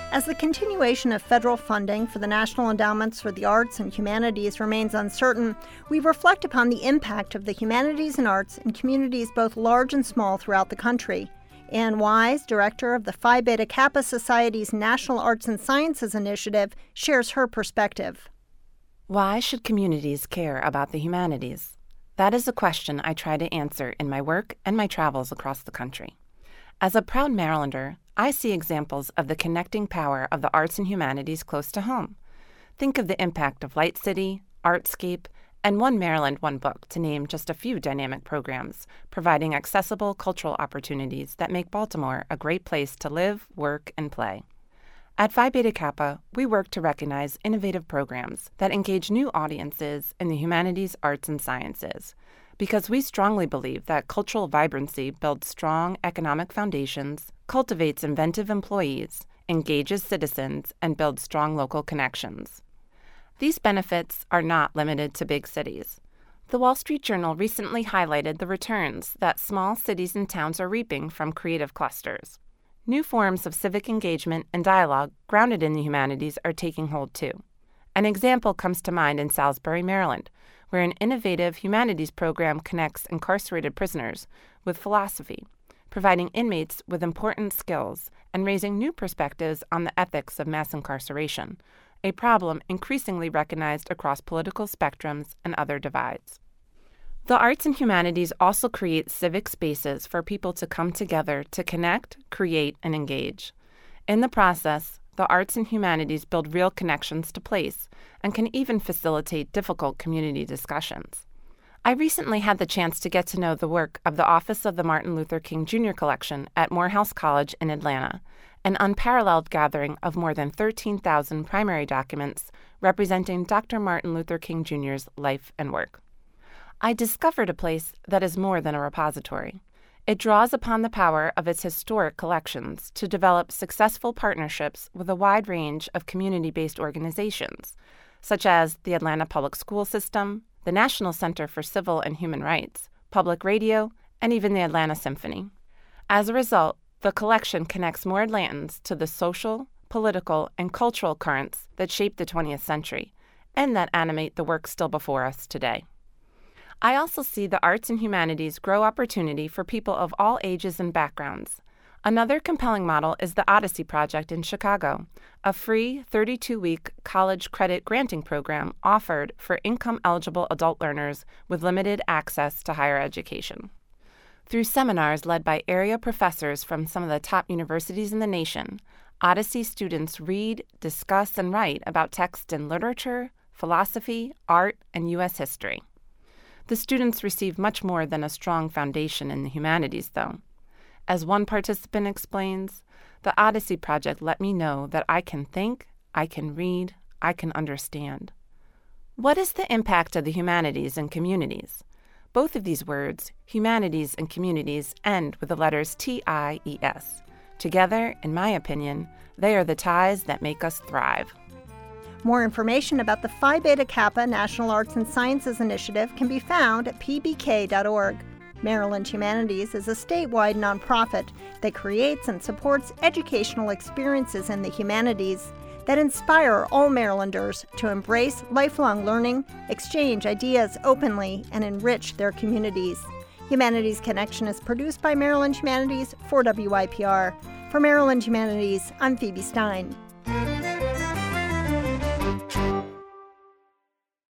As the continuation of federal funding for the National Endowments for the Arts and Humanities remains uncertain, we reflect upon the impact of the humanities and arts in communities both large and small throughout the country. Ann Wise, director of the Phi Beta Kappa Society's National Arts and Sciences Initiative, shares her perspective. Why should communities care about the humanities? That is a question I try to answer in my work and my travels across the country. As a proud Marylander, I see examples of the connecting power of the arts and humanities close to home. Think of the impact of Light City, Artscape, and One Maryland, One Book, to name just a few dynamic programs, providing accessible cultural opportunities that make Baltimore a great place to live, work, and play. At Phi Beta Kappa, we work to recognize innovative programs that engage new audiences in the humanities, arts, and sciences, because we strongly believe that cultural vibrancy builds strong economic foundations, cultivates inventive employees, engages citizens, and builds strong local connections. These benefits are not limited to big cities. The Wall Street Journal recently highlighted the returns that small cities and towns are reaping from creative clusters. New forms of civic engagement and dialogue grounded in the humanities are taking hold too. An example comes to mind in Salisbury, Maryland, where an innovative humanities program connects incarcerated prisoners with philosophy, providing inmates with important skills and raising new perspectives on the ethics of mass incarceration, a problem increasingly recognized across political spectrums and other divides. The arts and humanities also create civic spaces for people to come together to connect, create, and engage. In the process, the arts and humanities build real connections to place and can even facilitate difficult community discussions. I recently had the chance to get to know the work of the Office of the Martin Luther King Jr. Collection at Morehouse College in Atlanta, an unparalleled gathering of more than 13,000 primary documents representing Dr. Martin Luther King Jr.'s life and work. I discovered a place that is more than a repository. It draws upon the power of its historic collections to develop successful partnerships with a wide range of community-based organizations, such as the Atlanta Public School System, the National Center for Civil and Human Rights, Public Radio, and even the Atlanta Symphony. As a result, the collection connects more Atlantans to the social, political, and cultural currents that shaped the 20th century, and that animate the work still before us today. I also see the arts and humanities grow opportunity for people of all ages and backgrounds. Another compelling model is the Odyssey Project in Chicago, a free 32-week college credit granting program offered for income-eligible adult learners with limited access to higher education. Through seminars led by area professors from some of the top universities in the nation, Odyssey students read, discuss, and write about texts in literature, philosophy, art, and U.S. history. The students receive much more than a strong foundation in the humanities, though. As one participant explains, the Odyssey Project let me know that I can think, I can read, I can understand. What is the impact of the humanities in communities? Both of these words, humanities and communities, end with the letters T-I-E-S. Together, in my opinion, they are the ties that make us thrive. More information about the Phi Beta Kappa National Arts and Sciences Initiative can be found at pbk.org. Maryland Humanities is a statewide nonprofit that creates and supports educational experiences in the humanities that inspire all Marylanders to embrace lifelong learning, exchange ideas openly, and enrich their communities. Humanities Connection is produced by Maryland Humanities for WIPR. For Maryland Humanities, I'm Phoebe Stein.